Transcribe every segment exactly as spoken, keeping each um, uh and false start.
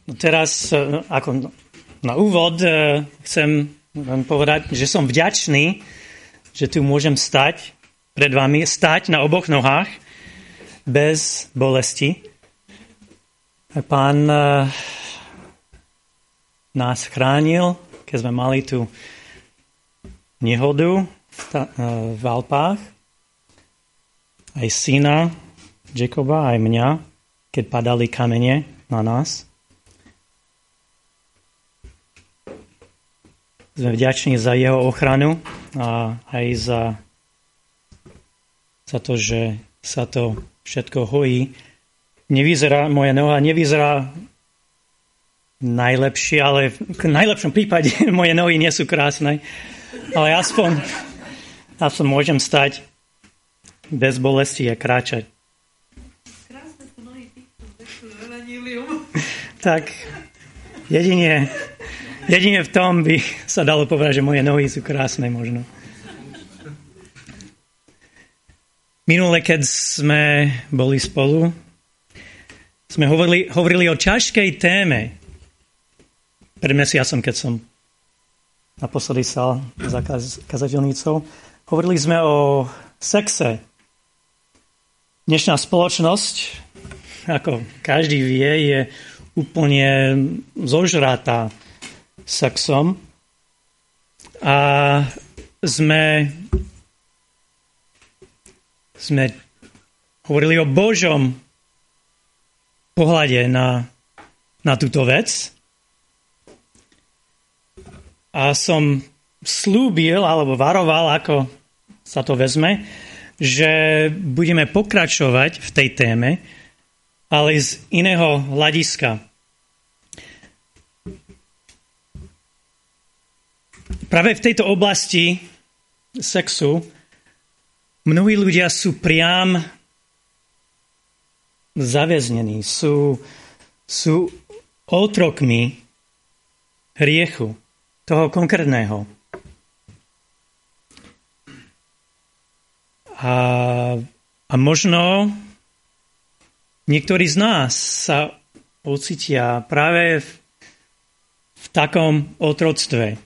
No teraz, ako na úvod, chcem vám povedať, že som vďačný, že tu môžem stať pred vami, stať na oboch nohách bez bolesti. Pán nás chránil, keď sme mali tú nehodu v Alpách. Aj syna Jacoba, aj mňa, keď padali kamene na nás. Sme vďační za jeho ochranu a aj za, za to, že sa to všetko hojí. Nevyzerá, moja noha nevyzerá najlepšie, ale v najlepšom prípade moje nohy nie sú krásne. Ale aspoň, aspoň môžem stať bez bolesti a kráčať. Krásne sú nohy týchto evanjelium. Tak jedine... Jedine v tom by sa dalo povedať, že moje nohy sú krásne možno. Minule, keď sme boli spolu, sme hovorili, hovorili o ťažkej téme. Pred mesiacom, keď som naposledy stal za kazateľnicou, hovorili sme o sexe. Dnešná spoločnosť, ako každý vie, je úplne zožratá sexom a sme, sme hovorili o Božom pohľade na, na túto vec a som slúbil alebo varoval, ako sa to vezme, že budeme pokračovať v tej téme, ale z iného hľadiska. Práve v tejto oblasti sexu mnohí ľudia sú priam zaväznení, sú, sú otrokmi hriechu, toho konkrétneho. A, a možno niektorí z nás sa ocítia práve v, v takom otroctve.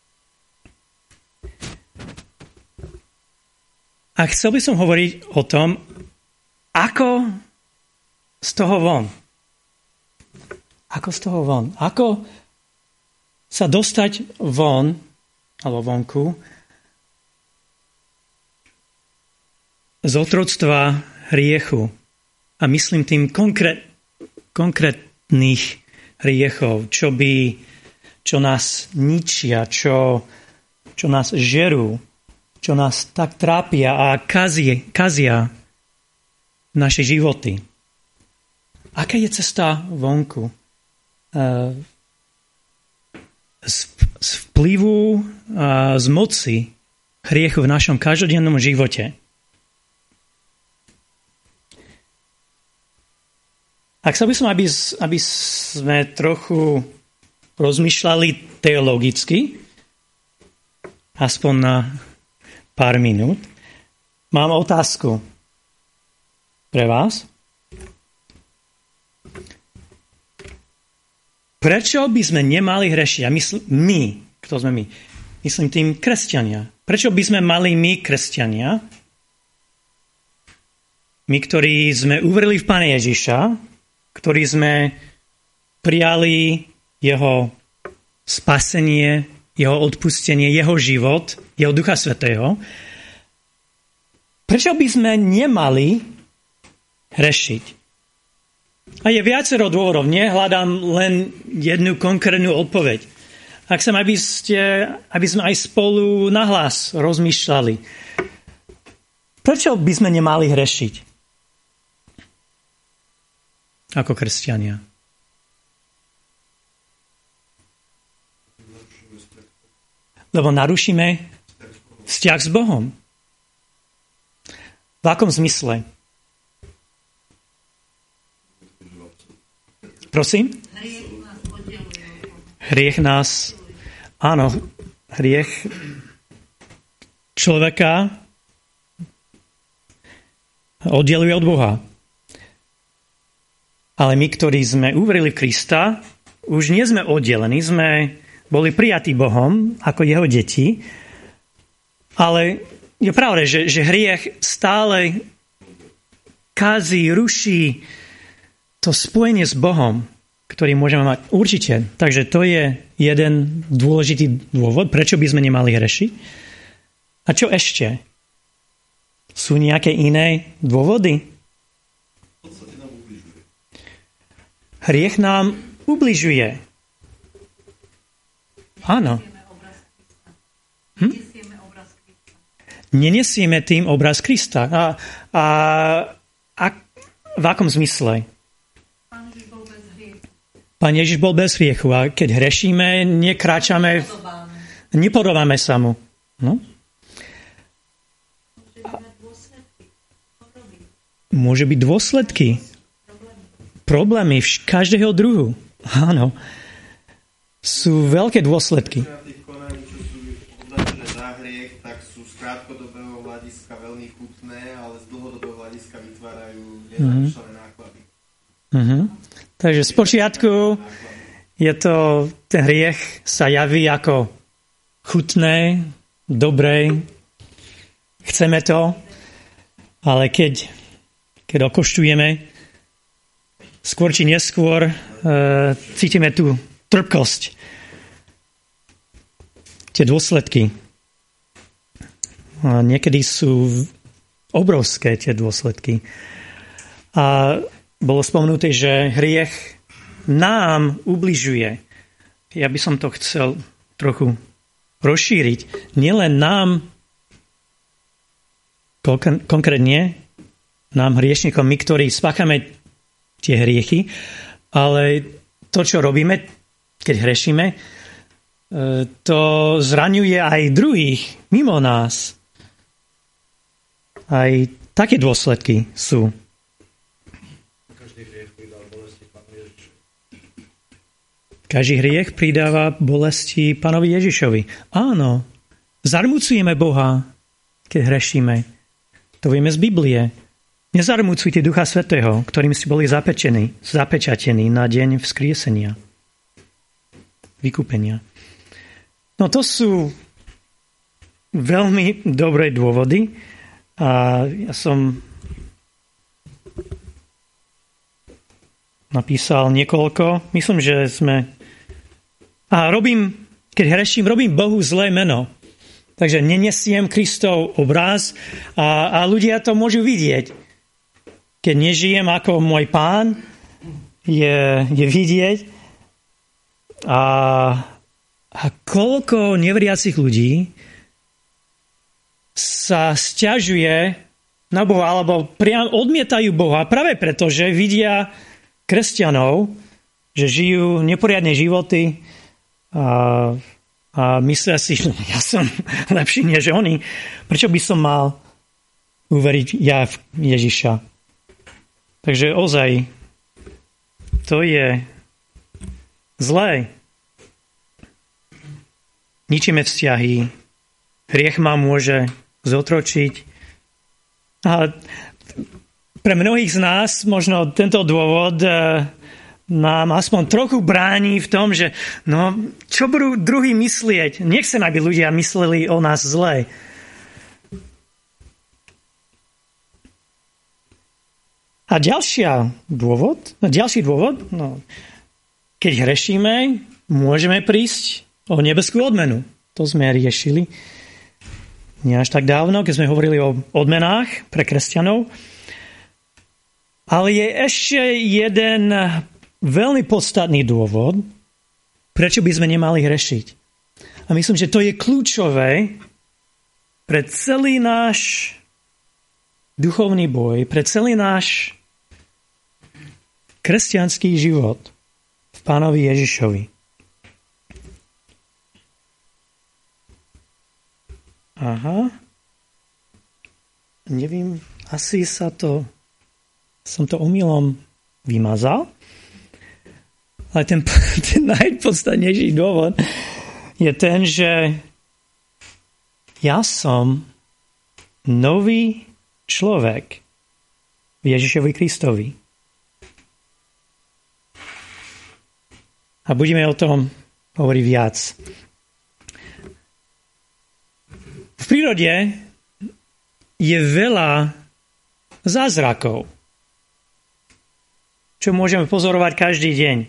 A chcel by som hovoriť o tom, ako z toho von. Ako z toho von. Ako sa dostať von, alebo vonku, z otroctva hriechu. A myslím tým konkrét, konkrétnych hriechov, čo by, čo nás ničia, čo, čo nás žerú, čo nás tak trápia a kazia, kazia naše životy. Aká je cesta vonku? Z, z vplyvu a z moci hriechu v našom každodennom živote. A chcel by som, aby, aby sme trochu rozmýšľali teologicky, aspoň na pár minút. Mám otázku pre vás. Prečo by sme nemali hrešiť? Ja myslím, my, kto sme my? Myslím tým kresťania. Prečo by sme mali my, kresťania, my, ktorí sme uverili v Pána Ježiša, ktorí sme prijali jeho spasenie, jeho odpustenie, jeho život, jeho Ducha Svätého. Prečo by sme nemali hrešiť? A je viacero dôvodov. Nehľadám len jednu konkrétnu odpoveď. Ak chcem, aby, ste, aby sme aj spolu nahlas rozmýšľali. Prečo by sme nemali hrešiť? Ako kresťania. Lebo narušíme vzťah s Bohom. V akom zmysle? Prosím? Hriech nás, áno, hriech človeka oddeluje od Boha. Ale my, ktorí sme uverili v Krista, už nie sme oddelení, sme boli prijatí Bohom ako jeho deti, ale je pravda, že, že hriech stále kazí, ruší to spojenie s Bohom, ktorý môžeme mať určite. Takže to je jeden dôležitý dôvod, prečo by sme nemali hrešiť. A čo ešte? Sú nejaké iné dôvody? Hriech nám ubližuje. Áno. Hm? Nenesieme tým obraz Krista. A, a, a v akom zmysle? Pán Ježiš bol bez hriechu. Pán Ježiš bol bez hriechu. A keď hrešíme, nekráčame, nepodobáme sa mu. No? Môže byť dôsledky. Problémy každého druhu. Áno. Sú veľké dôsledky. Krátkodobého hľadiska veľmi chutné, ale z dlhodobého hľadiska vytvárajú nezamýšľané náklady. Uh-huh. Takže z počiatku je to, ten hriech sa javí ako chutné, dobré, chceme to, ale keď, keď okoštujeme, skôr či neskôr uh, cítime tú trpkosť, tie dôsledky. A niekedy sú obrovské tie dôsledky. A bolo spomenuté, že hriech nám ubližuje. Ja by som to chcel trochu rozšíriť. Nielen nám, konkrétne nám hriešnikom, my, ktorí spáchame tie hriechy, ale to, čo robíme, keď hrešíme, to zraňuje aj druhých mimo nás. Aj také dôsledky sú. Každý hriech pridáva bolesti Pánu Ježišovi. Každý hriech pridáva bolesti Pánovi Ježišovi. Áno, zarmucujeme Boha, keď hrešíme. To vieme z Biblie. Nezarmucujte Ducha Svätého, ktorým ste boli zapečení, zapečatení na deň vzkriesenia. Vykúpenia. No to sú veľmi dobré dôvody. A ja som napísal niekoľko. Myslím, že sme... A robím, keď hreším, robím Bohu zlé meno. Takže nenesiem Kristov obraz a, a ľudia to môžu vidieť. Keď nežijem ako môj Pán, je, je vidieť. A, a koľko neveriacich ľudí sa sťažuje na Boha, alebo priam odmietajú Boha práve preto, že vidia kresťanov, že žijú neporiadne životy a, a myslia si, že ja som lepší než oni. Prečo by som mal uveriť ja v Ježiša? Takže ozaj, to je zlé. Ničíme vzťahy. Hriech ma môže zotročiť. A pre mnohých z nás možno tento dôvod nám aspoň trochu bráni v tom, že no, čo budú druhí myslieť? Nechcem, aby ľudia mysleli o nás zle. A ďalšia dôvod, ďalší dôvod, no, keď hrešíme, môžeme prísť o nebeskú odmenu. To sme riešili nie až tak dávno, keď sme hovorili o odmenách pre kresťanov. Ale je ešte jeden veľmi podstatný dôvod, prečo by sme nemali hrešiť. A myslím, že to je kľúčové pre celý náš duchovný boj, pre celý náš kresťanský život v Pánovi Ježišovi. Aha. Neviem, asi sa to, som to omylom vymazal. Ale ten, ten najpodstatnejší dôvod je ten, že ja som nový človek v Ježišovi Kristovi. A budeme o tom hovoriť viac. V prírode je veľa zázrakov, čo môžeme pozorovať každý deň.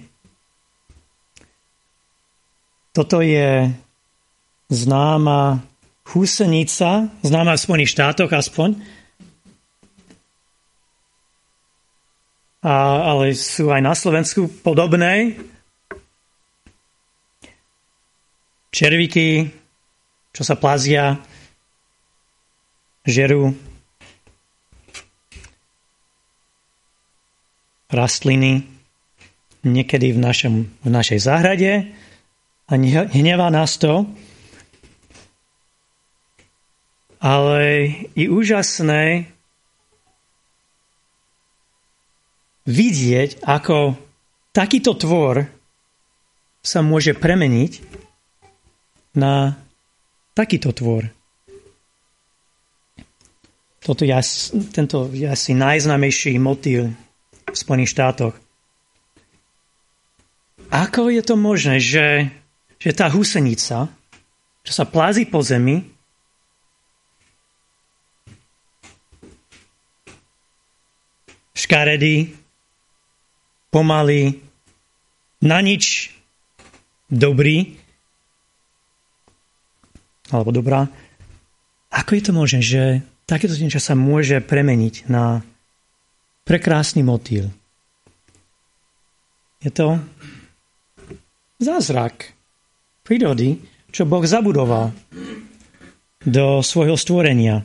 Toto je známa húsenica, známa v Spojených štátoch aspoň, A, ale sú aj na Slovensku podobné. Červíky, čo sa plazia, žerú rastliny niekedy v, našom, v našej záhrade a hnevá nás to. Ale je úžasné vidieť, ako takýto tvor sa môže premeniť na takýto tvor. Toto je, tento je asi najznámejší motýl v Spojených štátoch. Ako je to možné, že, že tá húsenica, čo sa plazí po zemi, škaredý, pomaly, na nič dobrý, alebo dobrá. Ako je to možné, že takéto niečo sa môže premeniť na prekrásny motýl? Je to zázrak prírody, čo Boh zabudoval do svojho stvorenia.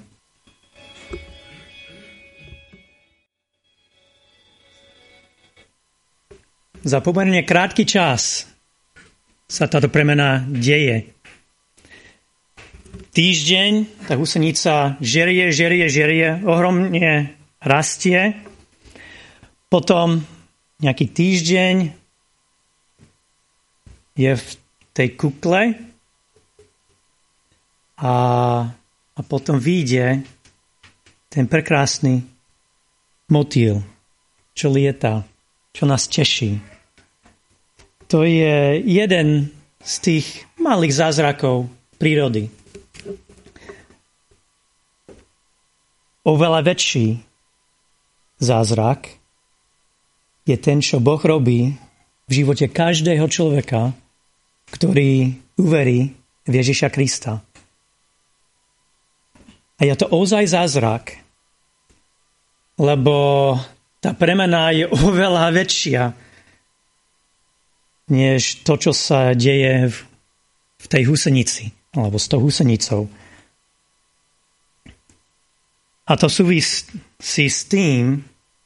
Za pomerne krátky čas sa táto premena deje. Týždeň tá husenica žerie, žerie, žerie, ohromne rastie. Potom nejaký týždeň je v tej kukle a, a potom vyjde ten prekrásny motýl, čo lieta, čo nás teší. To je jeden z tých malých zázrakov prírody. Oveľa väčší zázrak je ten, čo Boh robí v živote každého človeka, ktorý uverí v Ježiša Krista. A je to ozaj zázrak, lebo tá premena je oveľa väčšia než to, čo sa deje v, v tej húsenici, alebo s tou húsenicou. A to súvisí s tým,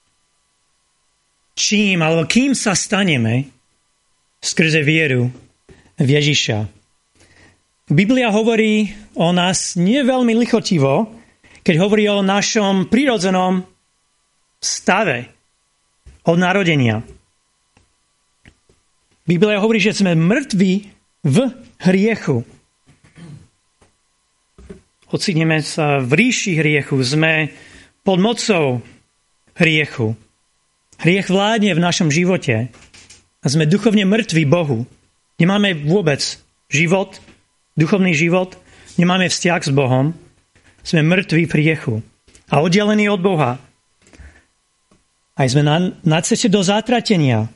čím, alebo kým sa staneme skrze vieru v Ježiša. Biblia hovorí o nás nie veľmi lichotivo, keď hovorí o našom prirodzenom stave od narodenia. Biblia hovorí, že sme mŕtvi v hriechu. Ocitneme sa v ríši hriechu, sme pod mocou hriechu. Hriech vládne v našom živote a sme duchovne mŕtvi Bohu. Nemáme vôbec život, duchovný život, nemáme vzťah s Bohom, sme mŕtvi v hriechu a oddelení od Boha. Aj sme na, na ceste do zatratenia.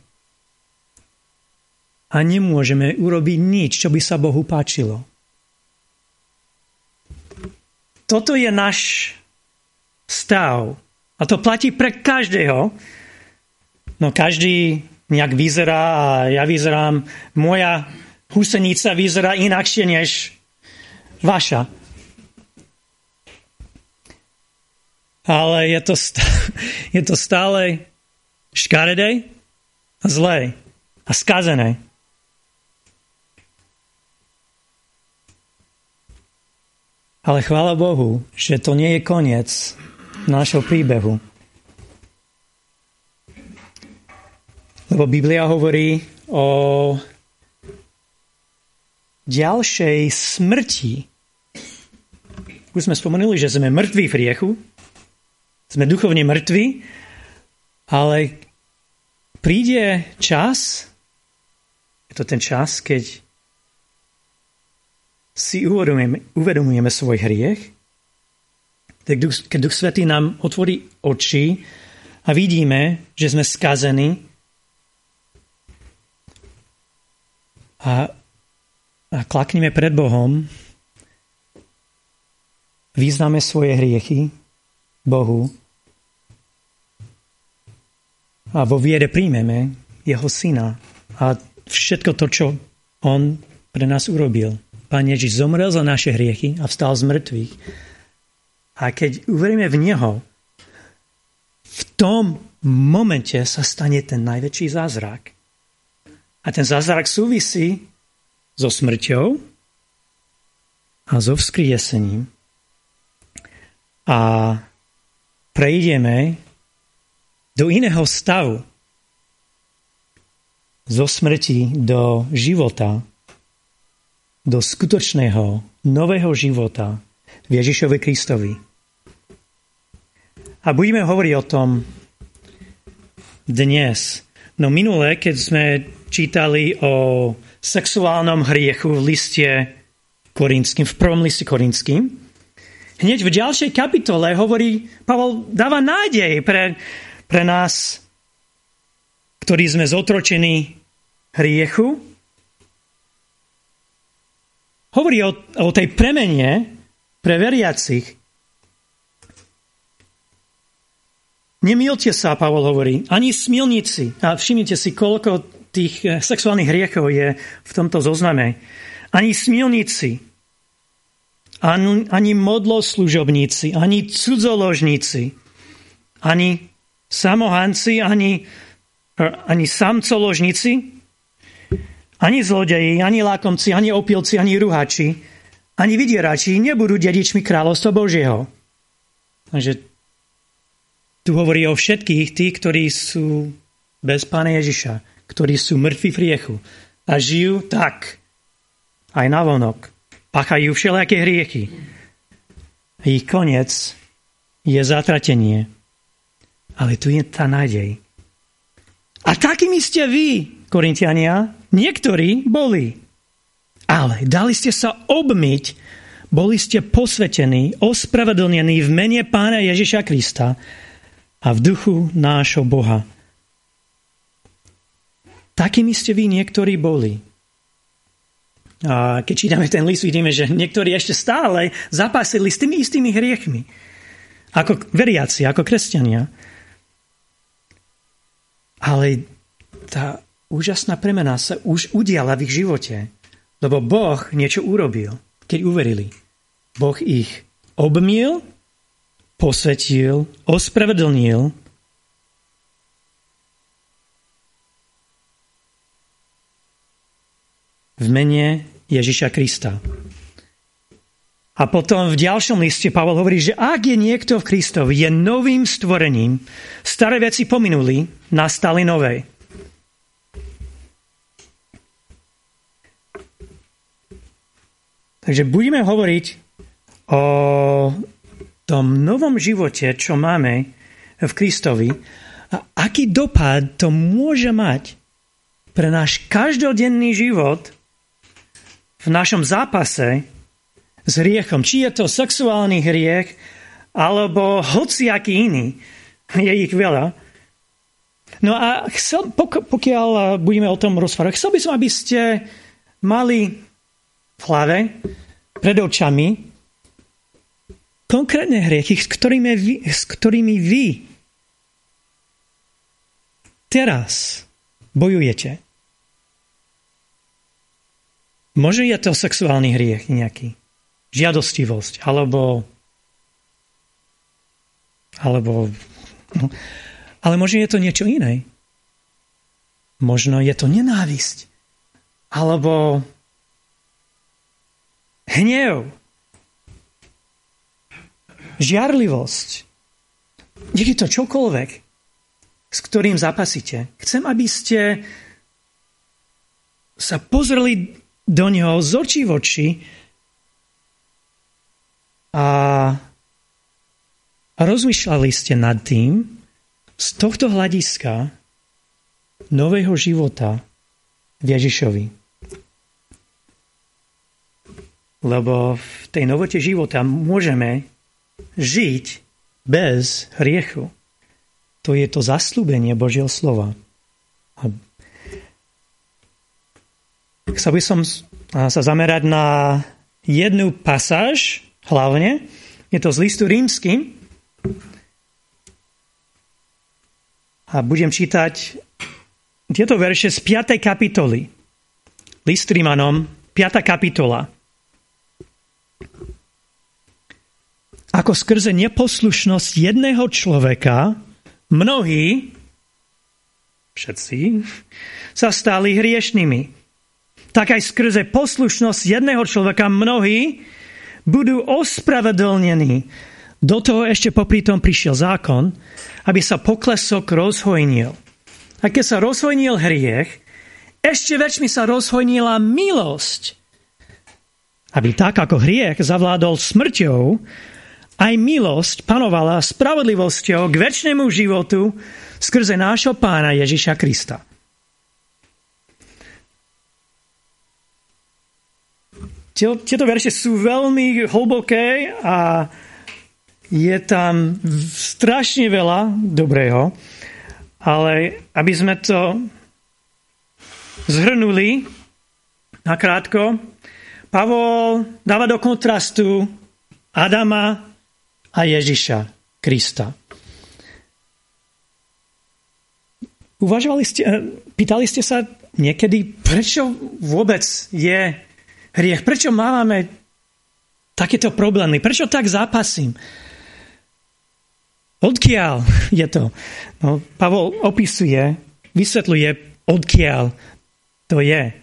A nemôžeme urobiť nič, čo by sa Bohu páčilo. Toto je náš stav. A to platí pre každého. No každý nejak vyzerá a ja vyzerám, moja husenica vyzerá inakšie než vaša. Ale je to stále, je to stále škaredé a zlé a skazené. Ale chvála Bohu, že to nie je koniec nášho príbehu. Lebo Biblia hovorí o ďalšej smrti. Už sme spomenuli, že sme mŕtvi v hriechu, sme duchovne mŕtvi, ale príde čas, je to to ten čas, keď si uvedomujeme, uvedomujeme svoj hriech, keď Duch Svätý nám otvorí oči a vidíme, že sme skazení a, a klakneme pred Bohom, vyznáme svoje hriechy Bohu a vo viere príjmeme jeho syna a všetko to, čo on pre nás urobil. Pán Ježiš zomrel za naše hriechy a vstal z mŕtvych. A keď uveríme v neho, v tom momente sa stane ten najväčší zázrak. A ten zázrak súvisí so smrťou a so vzkriesením. A prejdeme do iného stavu. Zo smrti do života, do skutočného nového života v Ježišovi Kristovi. A budeme hovoriť o tom dnes. No minule, keď sme čítali o sexuálnom hriechu v liste Korinským, v prvom liste Korinským, hneď v ďalšej kapitole hovorí, Pavol dáva nádej pre, pre nás, ktorí sme zotročení hriechu. Hovorí o, o tej premene pre veriacich. Nemýlte sa, Pavol hovorí, ani smilníci. A všimnite si, koľko tých sexuálnych hriechov je v tomto zozname. Ani smilníci, ani, ani modloslužobníci, ani cudzoložníci, ani samohanci, ani, ani samcoložníci, ani zlodeji, ani lákomci, ani opilci, ani ruhači, ani vydierači nebudú dedičmi kráľovstva Božieho. Takže tu hovorí o všetkých tých, ktorí sú bez Pána Ježiša, ktorí sú mŕtvi v hriechu a žijú tak aj navonok. Páchajú všelijaké hriechy. Ich koniec je zatratenie. Ale tu je tá nádej. A takými ste vy, Korintiania, niektorí boli. Ale dali ste sa obmyť, boli ste posvetení, ospravedlnení v mene Pána Ježiša Krista a v duchu nášho Boha. Takými ste vy niektorí boli. A keď čítame ten list, vidíme, že niektorí ešte stále zapásili s tými istými hriechmi. Ako veriaci, ako kresťania. Ale tá úžasná premena sa už udiala v ich živote. Lebo Boh niečo urobil, keď uverili. Boh ich obmyl, posvetil, ospravedlnil v mene Ježiša Krista. A potom v ďalšom liste Pavol hovorí, že ak je niekto v Kristovi, je novým stvorením, staré veci pominuli, nastali nové. Takže budeme hovoriť o tom novom živote, čo máme v Kristovi a aký dopad to môže mať pre náš každodenný život v našom zápase s hriechom. Či je to sexuálny hriech, alebo hociaký iný. Je ich veľa. No a chcel, pokiaľ budeme o tom rozprávať, chcel by som, aby ste mali v hlave, pred očami, konkrétne hriechy, s ktorými vy, s ktorými vy teraz bojujete. Možno je to sexuálny hriech nejaký. Žiadostivosť. Alebo alebo no, ale možno je to niečo iné. Možno je to nenávisť. Alebo hnev. Žiarlivosť. Nech je to čokoľvek, s ktorým zapasíte. Chcem, aby ste sa pozreli do neho z očí v oči a rozmýšľali ste nad tým z tohto hľadiska nového života v Ježišovi. Lebo v tej novote života môžeme žiť bez hriechu. To je to zasľúbenie Božieho slova. A chcel by som sa zamerať na jednu pasáž, hlavne. Je to z listu Rímskym. A budem čítať tieto verše z piatej kapitoly. List Rímanom, piata kapitola. Ako skrze neposlušnosť jedného človeka mnohí, všetci, sa stali hriešnými. Tak aj skrze poslušnosť jedného človeka mnohí budú ospravedlnení. Do toho ešte popri tom prišiel zákon, aby sa poklesok rozhojnil. A keď sa rozhojnil hriech, ešte väčšmi sa rozhojnila milosť. Aby tak, ako hriech zavládol smrťou, aj milosť panovala spravodlivosťou k večnému životu skrze nášho Pána Ježiša Krista. Tieto verše sú veľmi hlboké a je tam strašne veľa dobrého, ale aby sme to zhrnuli nakrátko, Pavol dáva do kontrastu Adama a Ježiša Krista. Uvažovali ste, pýtali ste sa niekedy, prečo vôbec je hriech? Prečo máme takéto problémy? Prečo tak zápasím? Odkiaľ je to? No, Pavol opisuje, vysvetľuje, odkiaľ to je.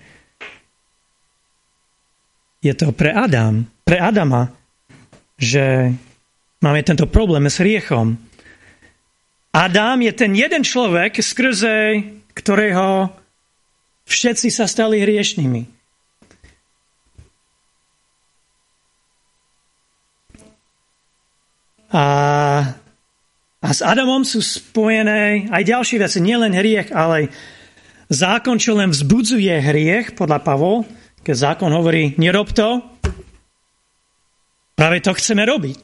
Je to pre Adam, pre Adama, že máme tento problém s hriechom. Adam je ten jeden človek, skrze ktorého všetci sa stali hriešnými. A, a s Adamom sú spojené aj ďalšie veci. Nielen hriech, ale zákon, čo len vzbudzuje hriech, podľa Pavol, keď zákon hovorí, nerob to, práve to chceme robiť.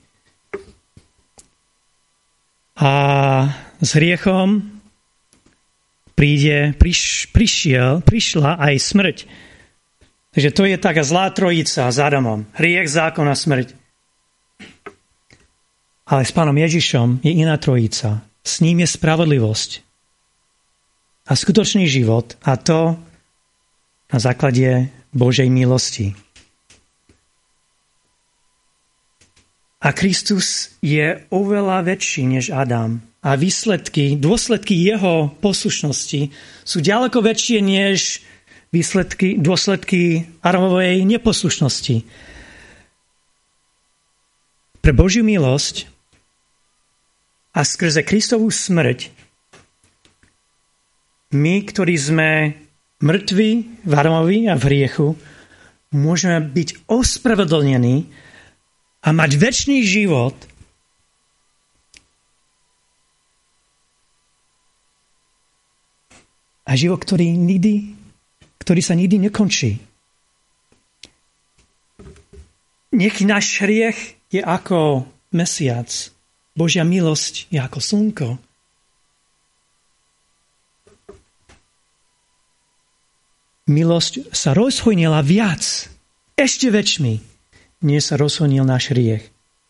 A s hriechom príde, priš, prišiel, prišla aj smrť. Takže to je taká zlá trojica s Adamom. Hriech, zákon a smrť. Ale s Pánom Ježišom je iná trojica. S ním je spravodlivosť a skutočný život, a to na základe Božej milosti. A Kristus je oveľa väčší než Adam. A výsledky, dôsledky jeho poslušnosti sú ďaleko väčšie než výsledky, dôsledky Adamovej neposlušnosti. Pre Božiu milosť a skrze Kristovú smrť my, ktorí sme mŕtvi v Adamovi a v hriechu, môžeme byť ospravedlnení a mať večný život a život, ktorý, nikdy, ktorý sa nikdy nekončí. Nech náš hriech je ako mesiac. Božia milosť je ako slnko. Milosť sa rozhojnila viac, ešte väčšmi, než sa rozhojnil náš hriech.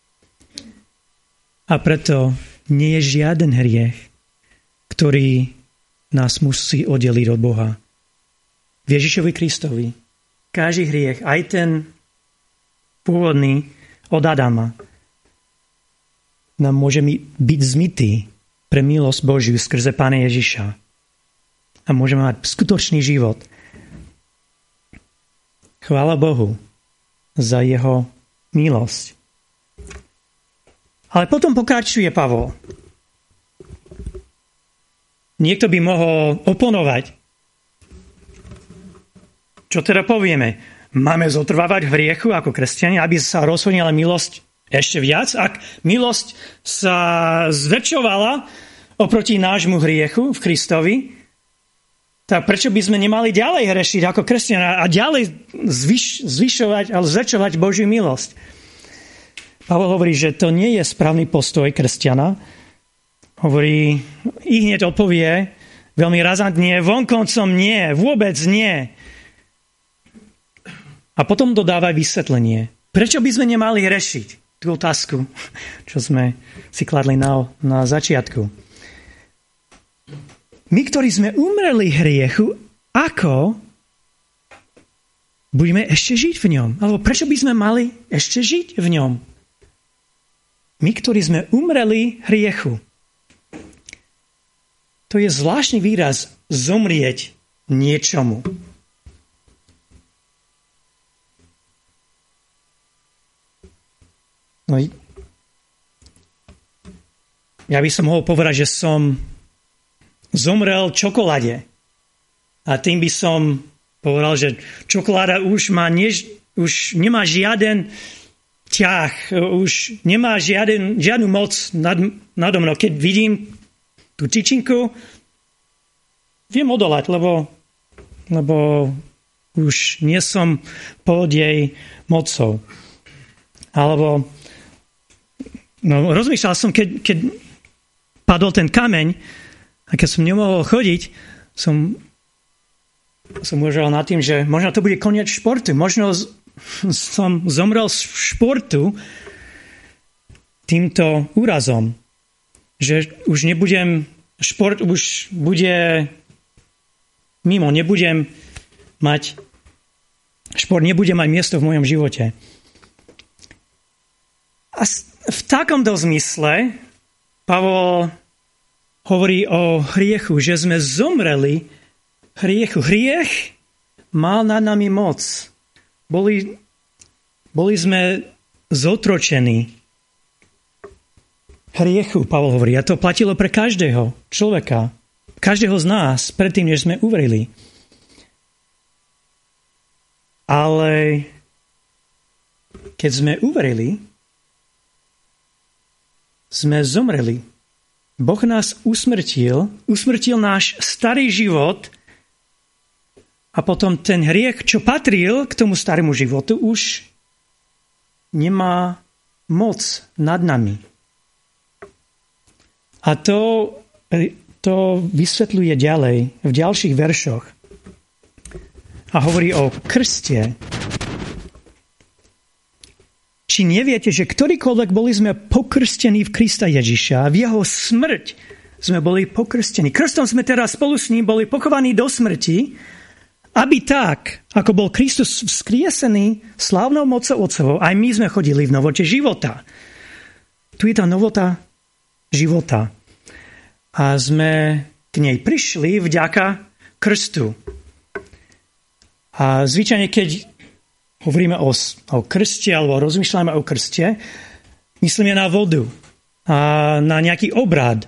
A preto nie je žiaden hriech, ktorý nás musí oddeliť od Boha. V Ježišovi Kristovi každý hriech, aj ten pôvodný od Adama, nám môže byť zmytý pre milosť Božiu skrze Pána Ježiša. A môžeme mať skutočný život. Chvála Bohu za jeho milosť. Ale potom pokračuje Pavol. Niekto by mohol oponovať. Čo teda povieme? Máme zotrvávať v hriechu ako kresťania, aby sa rozhodnila milosť ešte viac? Ak milosť sa zväčšovala oproti nášmu hriechu v Kristovi, tak prečo by sme nemali ďalej hrešiť ako kresťania a ďalej zvyš, zvyšovať, ale zväčšovať Božiu milosť? Pavol hovorí, že to nie je správny postoj kresťana. Hovorí, i hneď odpovie veľmi razantne, vonkoncom nie, vôbec nie. A potom dodáva vysvetlenie. Prečo by sme nemali hrešiť? Tú otázku, čo sme si kladli na, na začiatku. My, ktorí sme umreli hriechu, ako budeme ešte žiť v ňom? Alebo prečo by sme mali ešte žiť v ňom? My, ktorí sme umreli hriechu. To je zvláštny výraz zomrieť niečomu. No, ja by som mohol povedať, že som zomrel čokoláde. A tým by som povedal, že čokoláda už, má než, už nemá žiaden ťah, už nemá žiaden, žiadnu moc nad, nado mnou. Keď vidím tú tyčinku, viem odolať, lebo, lebo už nie som pod jej mocou. Alebo no, rozmýšľal som, keď, keď padol ten kameň, a keď som nemohol chodiť, som, som uvažoval nad tým, že možno to bude koniec športu. Možno z, som zomrel z športu týmto úrazom. Že už nebudem, šport už bude mimo, nebudem mať, šport nebude mať miesto v mojom živote. A v takomto zmysle Pavol hovorí o hriechu, že sme zomreli hriechu. Hriech mal nad nami moc. Boli, boli sme zotročení hriechu, Pavol hovorí. A to platilo pre každého človeka. Každého z nás, predtým, než sme uverili. Ale keď sme uverili, sme zomreli. Boh nás usmrtil, usmrtil náš starý život a potom ten hriech, čo patril k tomu starému životu, už nemá moc nad nami. A to, to vysvetľuje ďalej v ďalších veršoch. A hovorí o krste. Či neviete, že ktorýkoľvek boli sme pokrstení v Krista Ježiša a v jeho smrť sme boli pokrstení. Krstom sme teraz spolu s ním boli pochovaní do smrti, aby tak, ako bol Kristus vzkriesený slávnou mocou Otcovou, aj my sme chodili v novote života. Tu je tá novota života. A sme k nej prišli vďaka krstu. A zvyčajne, keď hovoríme o, o krste alebo rozmýšľame o krste, myslíme na vodu a na nejaký obrad.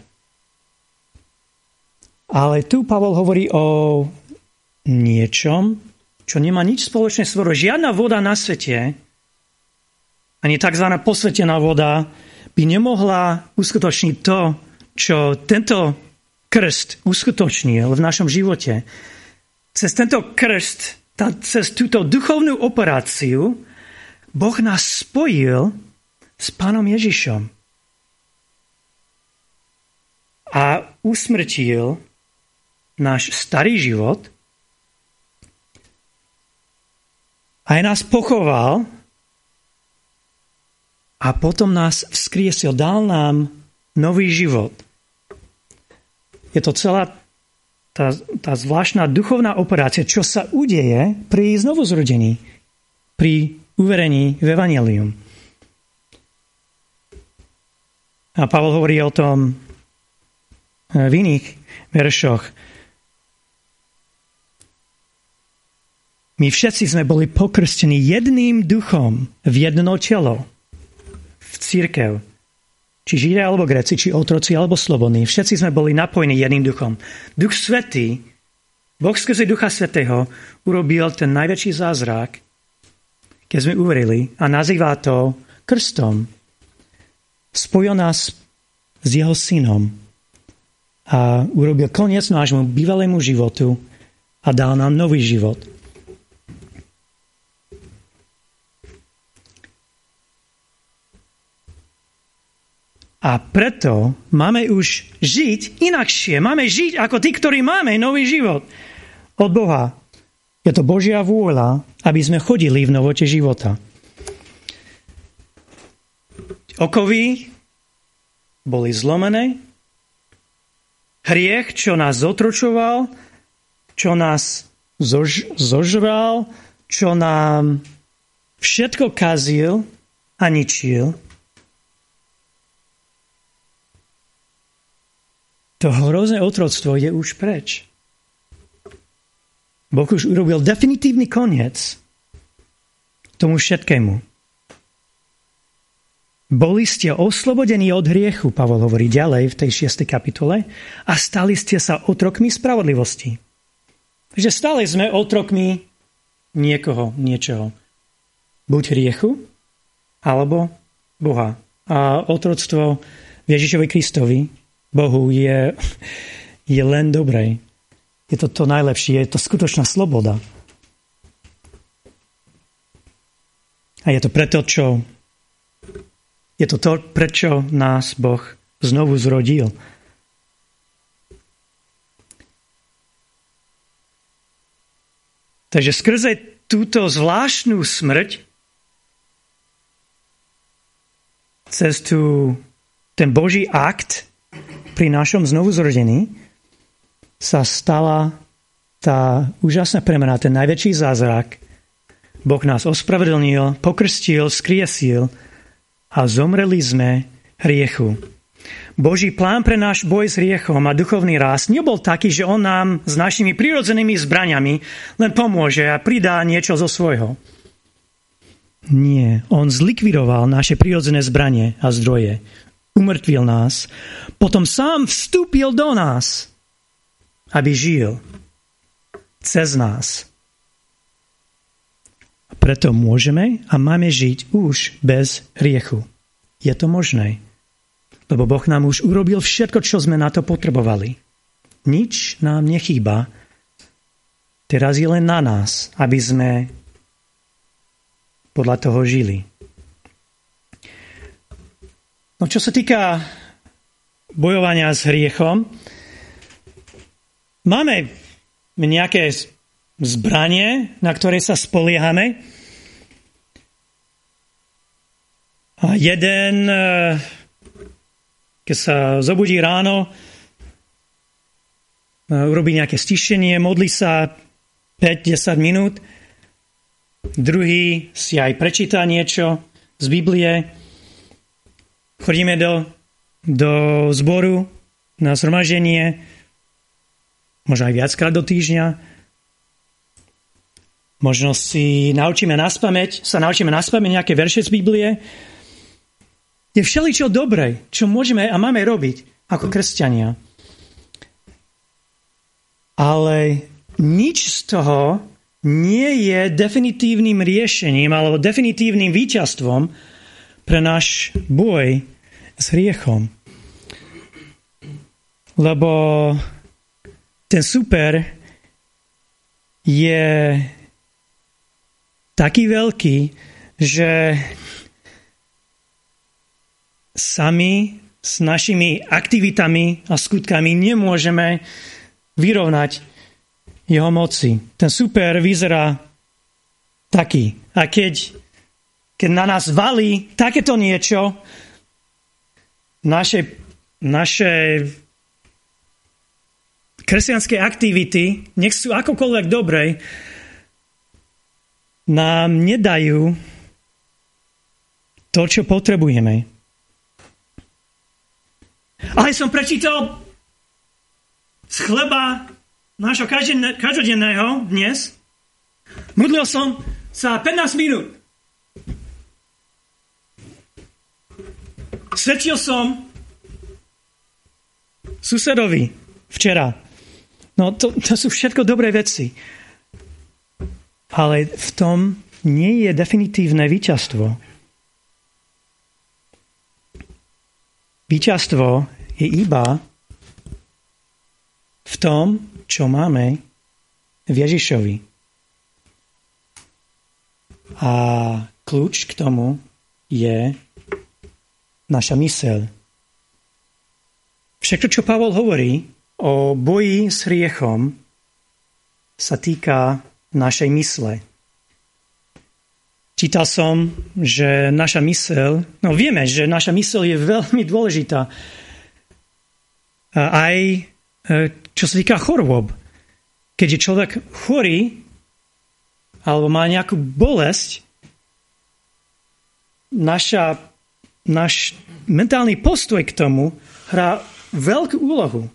Ale tu Pavol hovorí o niečom, čo nemá nič spoločné s vodou. Žiadna voda na svete, ani tzv. Posvetená voda, by nemohla uskutočniť to, čo tento krst uskutočnil v našom živote. Cez tento krst, tá, cez túto duchovnú operáciu Boh nás spojil s Pánom Ježišom a usmrtil náš starý život a aj nás pochoval a potom nás vzkriesil, dal nám nový život. Je to celá tá, tá zvláštna duchovná operácia, čo sa udeje pri znovuzrodení, pri uverení v evanjelium. A Pavol hovorí o tom v iných veršoch. My všetci sme boli pokrstení jedným duchom v jedno telo, v cirkev. Či Židia alebo Gréci, či otroci alebo slobodní. Všetci sme boli napojení jedným duchom. Duch Svätý, Boh skrze Ducha Svätého urobil ten najväčší zázrak, keď sme uverili, a nazýva to krstom. Spojil nás s jeho synom a urobil koniec nášmu bývalému životu a dal nám nový život. A preto máme už žiť inakšie. Máme žiť ako tí, ktorí máme nový život od Boha. Je to Božia vôľa, aby sme chodili v novote života. Okovy boli zlomené. Hriech, čo nás zotročoval, čo nás zož, zožral, čo nám všetko kazil a ničil, to hrozné otroctvo je už preč. Boh už urobil definitívny koniec tomu všetkému. Boli ste oslobodení od hriechu, Pavol hovorí ďalej v tej šiestej kapitole, a stali ste sa otrokmi spravodlivosti. Že stále sme otrokmi niekoho, niečoho. Buď hriechu, alebo Boha. A otroctvo Ježišovi Kristovi, Bohu, je, je len dobré. Je to to najlepšie, je to skutočná sloboda. A je to preto, čo je to to, prečo nás Boh znovu zrodil. Takže skrze túto zvláštnu smrť, cez tú, ten Boží akt pri našom znovuzrodení, sa stala tá úžasná premena, ten najväčší zázrak. Boh nás ospravedlnil, pokrstil, skriesil a zomreli sme hriechu. Boží plán pre náš boj s hriechom a duchovný rast nebol taký, že on nám s našimi prirodzenými zbraniami len pomôže a pridá niečo zo svojho. Nie, on zlikvidoval naše prirodzené zbranie a zdroje. Umrtvil nás. Potom sám vstúpil do nás, aby žil cez nás. A preto môžeme a máme žiť už bez hriechu. Je to možné. Lebo Boh nám už urobil všetko, čo sme na to potrebovali. Nič nám nechýba. Teraz je len na nás, aby sme podľa toho žili. No čo sa týka bojovania s hriechom, máme nejaké zbranie, na ktoré sa spoliehame. A jeden, keď sa zobudí ráno, urobí nejaké stišenie, modlí sa päť až desať minút. Druhý si aj prečíta niečo z Biblie. Chodíme do, do zboru na zhromaždenie, možno aj viackrát do týždňa. Možno si naučíme naspamäť, sa naučíme naspamäť nejaké verše z Biblie. Je všeličo dobré, čo môžeme a máme robiť ako kresťania. Ale nič z toho nie je definitívnym riešením alebo definitívnym víťazstvom pre náš boj s hriechom. Lebo ten super je taký veľký, že sami s našimi aktivitami a skutkami nemôžeme vyrovnať jeho moci. Ten super vyzerá taký. A keď, keď na nás valí takéto niečo, naše, naše kresťanské aktivity, nech sú akokoľvek dobré, nám nedajú to, čo potrebujeme. Ale som prečítal z chleba nášho každodenného dnes. Modlil som sa pätnásť minút. Svedčil som susedovi včera. No to, to sú všetko dobré veci. Ale v tom nie je definitívne víťazstvo. Víťazstvo je iba v tom, čo máme v Ježišovi. A kľúč k tomu je naša myseľ. Všetko, čo Pavol hovorí o boji s hriechom, sa týka našej mysle. Čítal som, že naša myseľ, no vieme, že naša myseľ je veľmi dôležitá. Aj čo sa týka chorôb. Keď je človek chorý alebo má nejakú bolesť, naša, náš mentálny postoj k tomu hrá veľkú úlohu.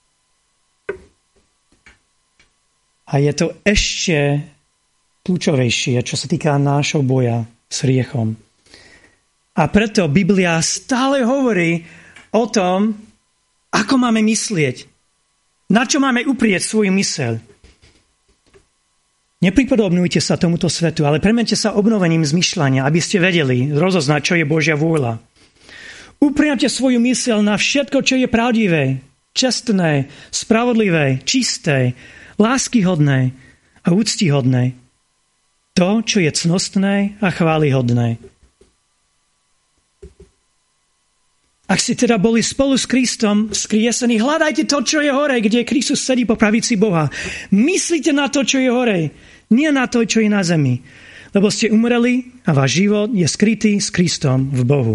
A je to ešte kľúčovejšie, čo sa týka nášho boja s hriechom. A preto Biblia stále hovorí o tom, ako máme myslieť, na čo máme uprieť svoju myseľ. Nepripodobňujte sa tomuto svetu, ale premente sa obnovením zmyšľania, aby ste vedeli rozoznať, čo je Božia vôľa. Upriamte svoju myseľ na všetko, čo je pravdivé, čestné, spravodlivé, čisté, láskyhodné a úctihodné. To, čo je cnostné a chválihodné. Ak ste teda boli spolu s Kristom skriesení, hľadajte to, čo je hore, kde Kristus sedí po pravici Boha. Myslíte na to, čo je hore, nie na to, čo je na zemi. Lebo ste umreli a váš život je skrytý s Kristom v Bohu.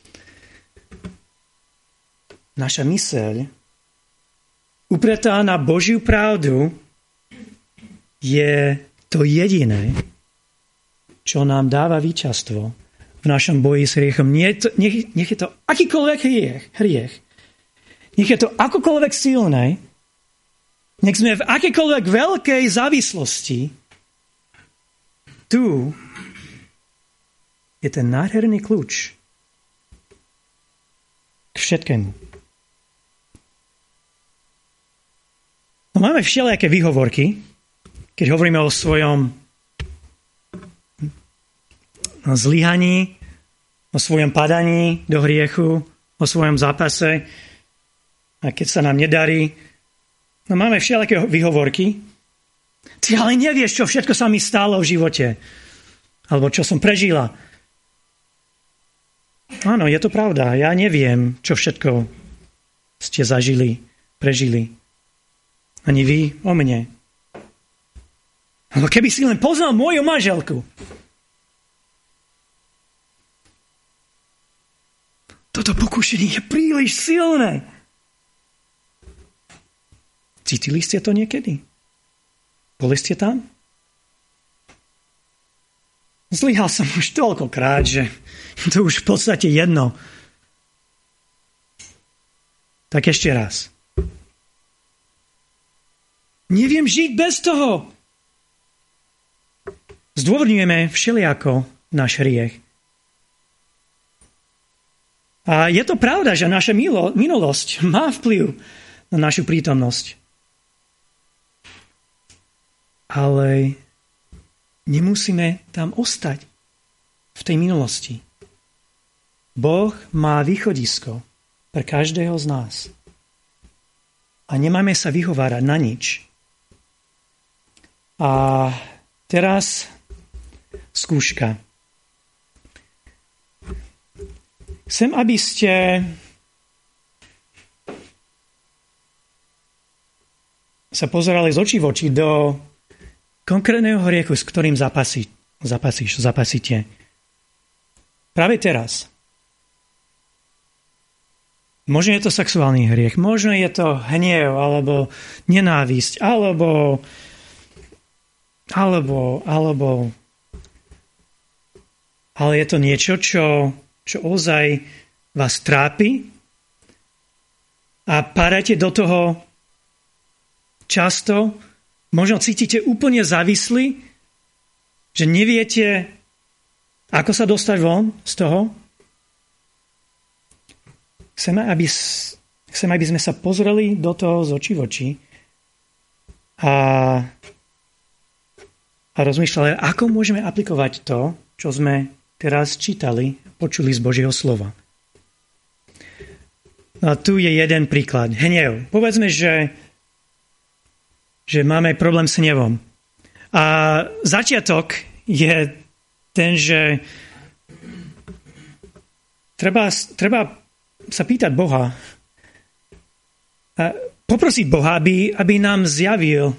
Naša myseľ, upretá na Božiu pravdu, je to jediné, čo nám dáva víťazstvo v našom boji s hriechom. Nech, nech, nech je to akýkoľvek hriech, hriech. Nech je to akokoľvek silné. Nech sme v akékoľvek veľkej závislosti. Tu je ten nádherný kľúč k všetkému. No, máme všelijaké výhovorky, keď hovoríme o svojom zlyhaní, o svojom padaní do hriechu, o svojom zápase. A keď sa nám nedarí, no máme všelijaké výhovorky. Ty ale nevieš, čo všetko sa mi stalo v živote. Alebo čo som prežila. Áno, je to pravda. Ja neviem, čo všetko ste zažili, prežili. Ani vy o mne. Ale keby si len poznal moju manželku. Toto pokušenie je príliš silné. Cítili ste to niekedy? Boli ste tam? Zlyhal som už toľkokrát, že to už v podstate jedno. Tak ešte raz. Neviem žiť bez toho. Zdôvodňujeme všelijako náš hriech. A je to pravda, že naša minulosť má vplyv na našu prítomnosť. Ale nemusíme tam ostať v tej minulosti. Boh má východisko pre každého z nás. A nemáme sa vyhovárať na nič. A teraz skúška. Chcem, aby ste sa pozerali z očí v oči do konkrétneho hriechu, s ktorým zapasí, zapasíš, zapasíte. Práve teraz. Možno je to sexuálny hriech, možno je to hnev, alebo nenávisť, alebo alebo, alebo ale je to niečo, čo, čo ozaj vás trápi a padate do toho často, možno cítite úplne závislí, že neviete, ako sa dostať von z toho. Chceme, aby, chceme, aby sme sa pozreli do toho z očí v oči a, a rozmýšľali, ako môžeme aplikovať to, čo sme teraz čítali, počuli z Božieho slova. No a tu je jeden príklad. Hnev. Povedzme, že, že máme problém s hnevom. A začiatok je ten, že treba, treba sa pýtať Boha, a poprosiť Boha, aby, aby nám zjavil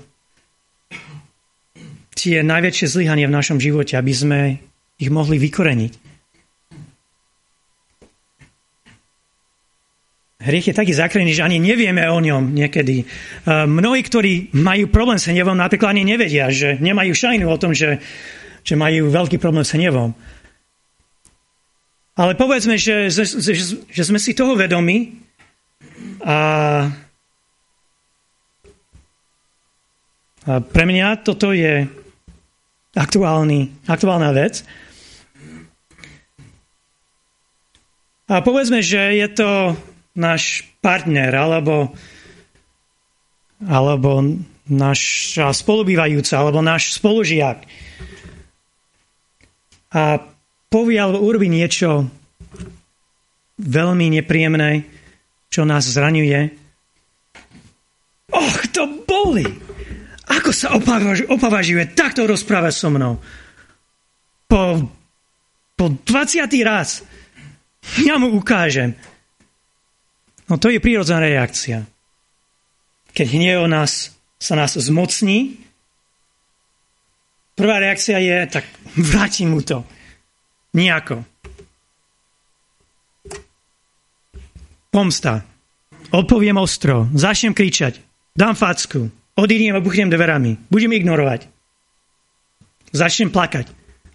tie najväčšie zlyhania v našom živote, aby sme ich mohli vykoreniť. Hriech je taký zákrenný, že ani nevieme o ňom niekedy. Mnohí, ktorí majú problém s hnevom, napríklad ani nevedia, že nemajú šajnu o tom, že, že majú veľký problém s hnevom. Ale povedzme, že, že, že sme si toho vedomi a, a pre mňa toto je aktuálny, aktuálna vec. A povedzme, že je to náš partner, alebo, alebo naša spolubývajúca, alebo náš spolužiak. A povie alebo urobí niečo veľmi nepríjemné, čo nás zraňuje. Och, to boli! Ako sa opavaž, opavažuje takto rozprávať so mnou? Po, po dvadsiaty raz ja mu ukážem. No to je prírodzená reakcia. Keď hnev nás, sa nás zmocní, prvá reakcia je, tak vrátim mu to. Nijako. Pomsta. Odpoviem ostro. Začnem kričať. Dám facku. Odídem a buchnem dverami. Budem ignorovať. Začnem plakať.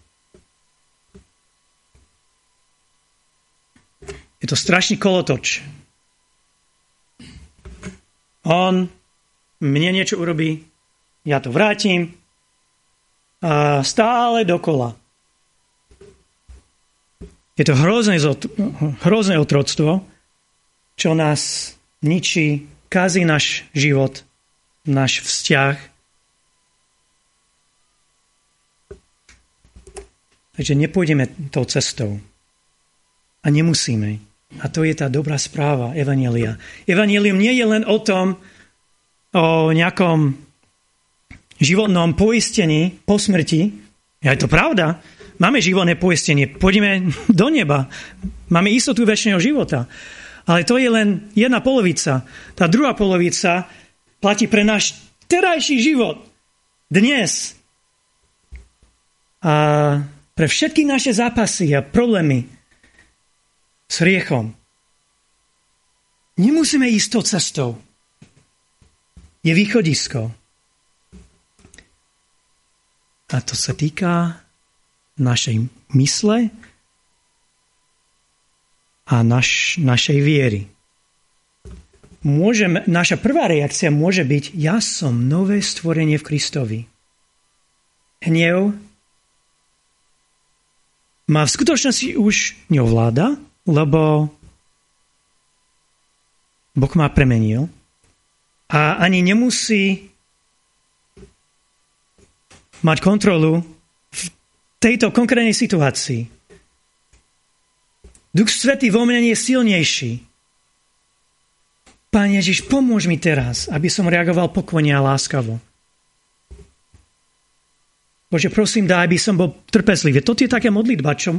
Je to strašný kolotoč. On mne niečo urobí, ja to vrátim a stále dokola. Je to hrozné, hrozné otroctvo, čo nás ničí, kazí náš život, náš vzťah. Takže nepôjdeme tou cestou. A nemusíme. A to je tá dobrá správa Evanjelia. Evanjelium nie je len o tom, o nejakom životnom poistení po smrti. Je to pravda. Máme životné poistenie. Pôjdeme do neba. Máme istotu večného života. Ale to je len jedna polovica. Tá druhá polovica platí pre náš terajší život. Dnes. A pre všetky naše zápasy a problémy s hriechom. Nemusíme ísť tou cestou. Je východisko. A to sa týka našej mysle a naš, našej viery. Môžem, naša prvá reakcia môže byť, ja som nové stvorenie v Kristovi. Hnev ma v skutočnosti už neovláda, lebo Boh ma premenil a ani nemusí mať kontrolu v tejto konkrétnej situácii. Duch Svätý vo mne je silnejší. Pán Ježiš, pomôž mi teraz, aby som reagoval pokojne a láskavo. Bože, prosím, daj, aby som bol trpezlivý. Toto je taká modlitba, čo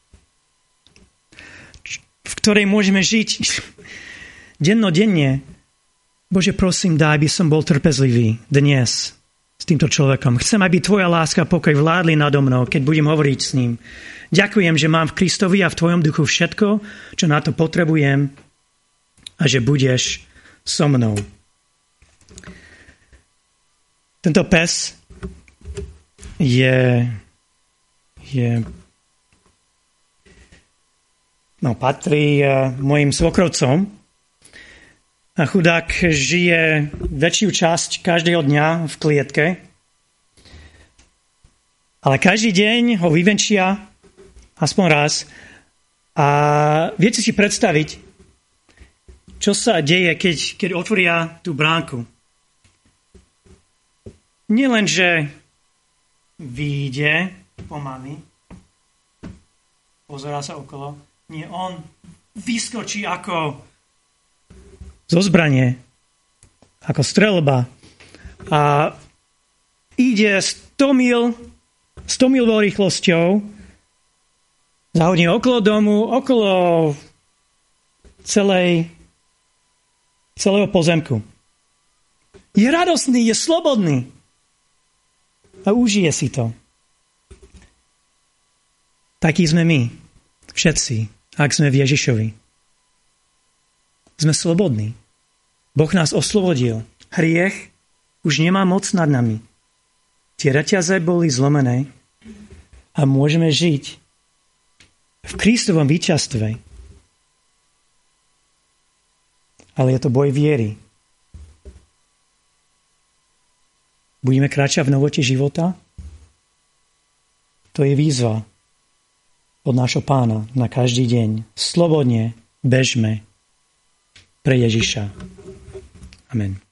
v ktorej môžeme žiť dennodenne. Bože, prosím, daj, aby som bol trpezlivý dnes s týmto človekom. Chcem, aby tvoja láska a pokoj vládli nado mnou, keď budem hovoriť s ním. Ďakujem, že mám v Kristovi a v tvojom duchu všetko, čo na to potrebujem a že budeš so mnou. Tento pes je, je no, patrí uh, mojim svokrovcom a chudák žije väčšiu časť každého dňa v klietke. Ale každý deň ho vyvenčia aspoň raz a viete si predstaviť, čo sa deje, keď, keď otvoria tú bránku. Nie len, že vyjde pomaly, pozerá sa okolo, nie, on vyskočí ako zo zbrane, ako strelba. a ide sto mil, sto milovou rýchlosťou, zahodí okolo domu, okolo celej, celého pozemku. Je radostný, je slobodný a užije si to. Takí sme my, všetci, ak sme v Ježišovi. Sme slobodní. Boh nás oslobodil. Hriech už nemá moc nad nami. Tie reťaze boli zlomené a môžeme žiť v Kristovom víťazstve. Ale je to boj viery. Budeme kráčať v novote života? To je výzva od nášho Pána na každý deň. Slobodne bežme pre Ježiša. Amen.